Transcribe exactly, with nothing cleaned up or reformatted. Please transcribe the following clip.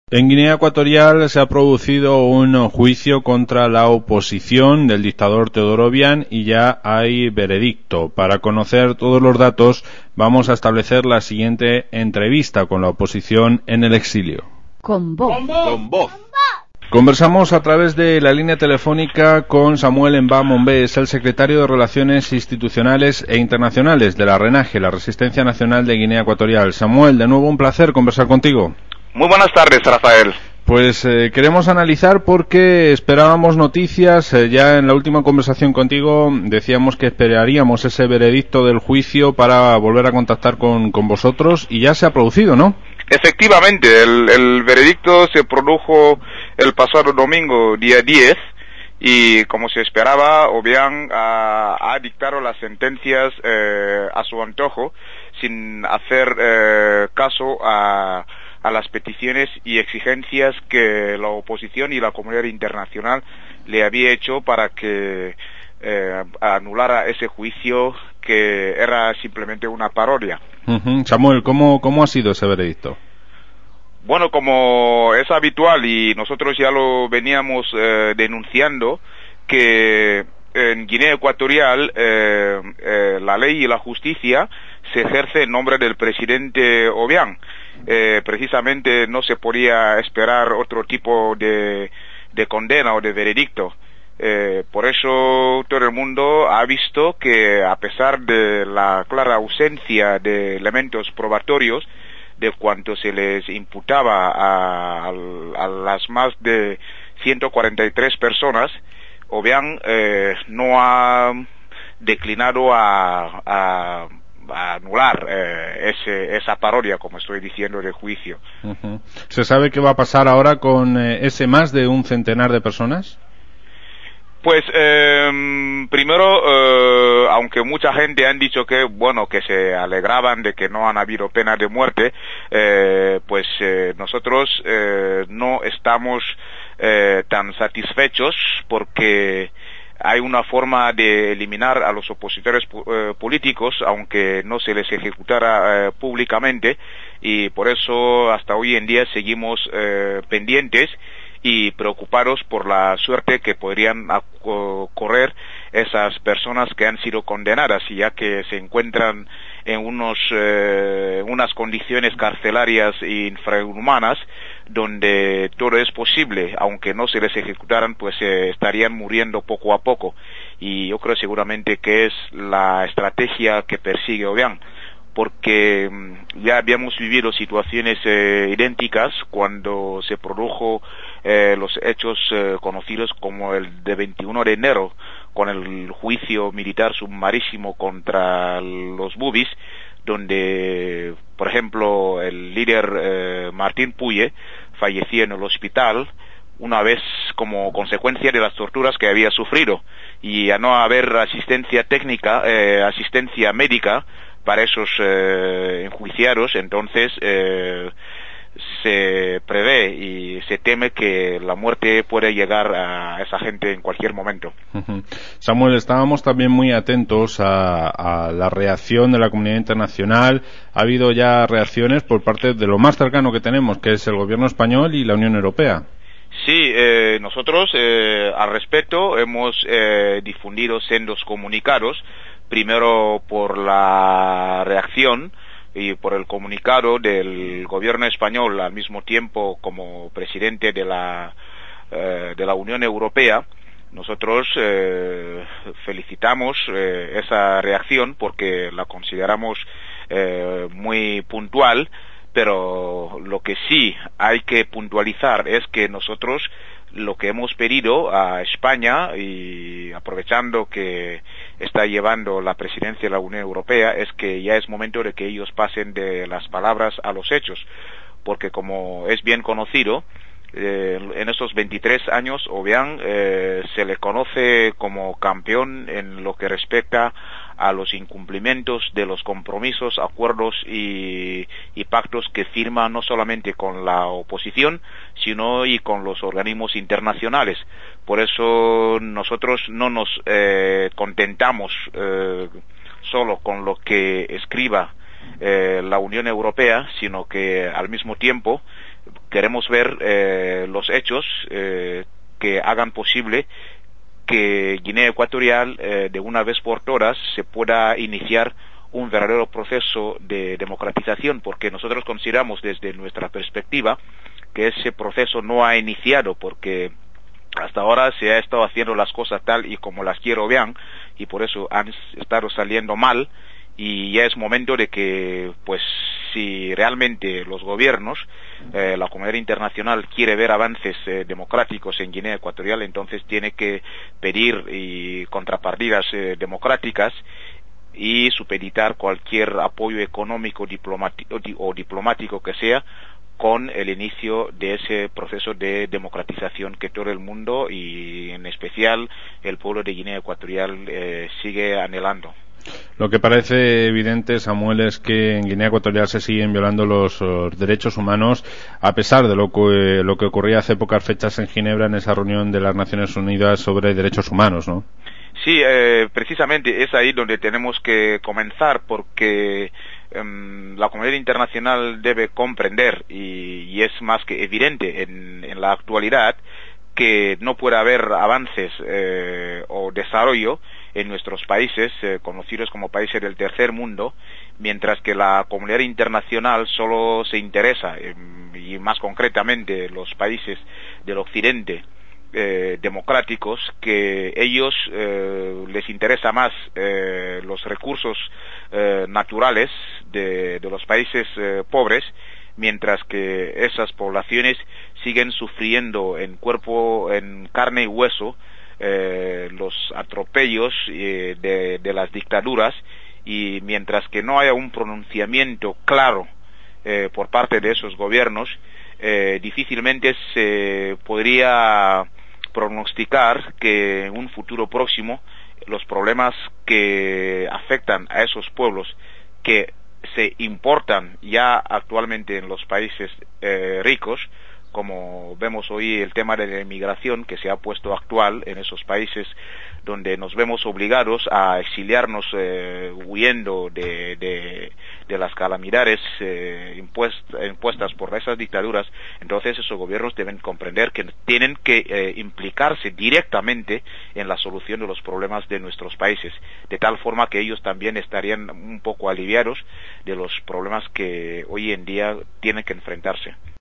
En Guinea Ecuatorial se ha producido un juicio contra la oposición del dictador Teodoro Obiang y ya hay veredicto. Para conocer todos los datos vamos a establecer la siguiente entrevista con la oposición en el exilio. Con voz. Con voz. Conversamos a través de la línea telefónica con Samuel Mbah Mombé, es el secretario de Relaciones Institucionales e Internacionales de la RENAGE, la Resistencia Nacional de Guinea Ecuatorial. Samuel, de nuevo un placer conversar contigo. Muy buenas tardes, Rafael. Pues eh, queremos analizar porque esperábamos noticias, eh, ya en la última conversación contigo decíamos que esperaríamos ese veredicto del juicio para volver a contactar con, con vosotros y ya se ha producido, ¿no? Efectivamente, el, el veredicto se produjo el pasado domingo, día diez, y como se esperaba, Obiang ha, ha dictado las sentencias eh, a su antojo, sin hacer eh, caso a a las peticiones y exigencias que la oposición y la comunidad internacional le había hecho para que eh, anulara ese juicio que era simplemente una parodia. Uh-huh. Samuel, ¿cómo, cómo ha sido ese veredicto? Bueno, como es habitual y nosotros ya lo veníamos eh, denunciando, que en Guinea Ecuatorial eh, eh, la ley y la justicia se ejerce en nombre del presidente Obiang. Eh, precisamente no se podía esperar otro tipo de, de condena o de veredicto. Eh, por eso todo el mundo ha visto que a pesar de la clara ausencia de elementos probatorios de cuanto se les imputaba a, a, a las más de ciento cuarenta y tres personas, Obiang eh, no ha declinado a, a a anular eh, ese, esa parodia, como estoy diciendo, del juicio. Uh-huh. ¿Se sabe qué va a pasar ahora con eh, ese más de un centenar de personas? Pues eh, primero, eh, aunque mucha gente han dicho que, bueno, que se alegraban de que no han habido pena de muerte, eh, pues eh, nosotros eh, no estamos eh, tan satisfechos porque hay una forma de eliminar a los opositores eh, políticos, aunque no se les ejecutara eh, públicamente, y por eso hasta hoy en día seguimos eh, pendientes y preocupados por la suerte que podrían correr esas personas que han sido condenadas, ya que se encuentran en unos eh, unas condiciones carcelarias infrahumanas donde todo es posible, aunque no se les ejecutaran, pues eh, estarían muriendo poco a poco, y yo creo seguramente que es la estrategia que persigue Obiang, porque ya habíamos vivido situaciones eh, idénticas cuando se produjo eh, los hechos eh, conocidos como el de veintiuno de enero, con el juicio militar sumarísimo contra los bubis, donde, por ejemplo, el líder eh, Martín Puye falleció en el hospital una vez como consecuencia de las torturas que había sufrido, y a no haber asistencia técnica, eh, asistencia médica para esos eh, enjuiciados, entonces eh, se prevé y se teme que la muerte puede llegar a esa gente en cualquier momento. Uh-huh. Samuel, estábamos también muy atentos a, a la reacción de la comunidad internacional. Ha habido ya reacciones por parte de lo más cercano que tenemos, que es el gobierno español y la Unión Europea. Sí, eh, nosotros eh, al respecto hemos eh, difundido sendos comunicados, primero por la reacción y por el comunicado del gobierno español al mismo tiempo como presidente de la eh, de la Unión Europea. Nosotros eh, felicitamos eh, esa reacción porque la consideramos eh, muy puntual, pero lo que sí hay que puntualizar es que nosotros lo que hemos pedido a España, y aprovechando que está llevando la presidencia de la Unión Europea, es que ya es momento de que ellos pasen de las palabras a los hechos, porque como es bien conocido, eh, en estos veintitrés años Obiang eh, se le conoce como campeón en lo que respecta a los incumplimientos de los compromisos, acuerdos y, y pactos que firma no solamente con la oposición, sino y con los organismos internacionales. Por eso nosotros no nos eh, contentamos eh, solo con lo que escriba eh, la Unión Europea, sino que al mismo tiempo queremos ver eh, los hechos eh, que hagan posible que Guinea Ecuatorial eh, de una vez por todas se pueda iniciar un verdadero proceso de democratización, porque nosotros consideramos desde nuestra perspectiva que ese proceso no ha iniciado, porque hasta ahora se ha estado haciendo las cosas tal y como las quiero vean, y por eso han estado saliendo mal, y ya es momento de que, pues, si realmente los gobiernos, eh, la comunidad internacional quiere ver avances eh, democráticos en Guinea Ecuatorial, entonces tiene que pedir y contrapartidas eh, democráticas y supeditar cualquier apoyo económico diplomático, o diplomático que sea, con el inicio de ese proceso de democratización que todo el mundo y en especial el pueblo de Guinea Ecuatorial eh, sigue anhelando. Lo que parece evidente, Samuel, es que en Guinea Ecuatorial se siguen violando los uh, derechos humanos, a pesar de lo que, lo que ocurría hace pocas fechas en Ginebra en esa reunión de las Naciones Unidas sobre derechos humanos, ¿no? Sí, eh, precisamente es ahí donde tenemos que comenzar, porque um, la comunidad internacional debe comprender, y, y es más que evidente en, en la actualidad, que no puede haber avances eh, o desarrollo en nuestros países, eh, conocidos como países del tercer mundo, mientras que la comunidad internacional solo se interesa, eh, y más concretamente los países del occidente, Eh, democráticos, que ellos eh, les interesa más eh, los recursos eh, naturales de, de los países eh, pobres, mientras que esas poblaciones siguen sufriendo en cuerpo, en carne y hueso eh, los atropellos eh, de, de las dictaduras, y mientras que no haya un pronunciamiento claro eh, por parte de esos gobiernos, eh, difícilmente se podría pronosticar que en un futuro próximo los problemas que afectan a esos pueblos, que se importan ya actualmente en los países eh, ricos, como vemos hoy el tema de la inmigración que se ha puesto actual en esos países, donde nos vemos obligados a exiliarnos eh, huyendo de, de, de las calamidades eh, impuest, impuestas por esas dictaduras. Entonces esos gobiernos deben comprender que tienen que eh, implicarse directamente en la solución de los problemas de nuestros países, de tal forma que ellos también estarían un poco aliviados de los problemas que hoy en día tienen que enfrentarse.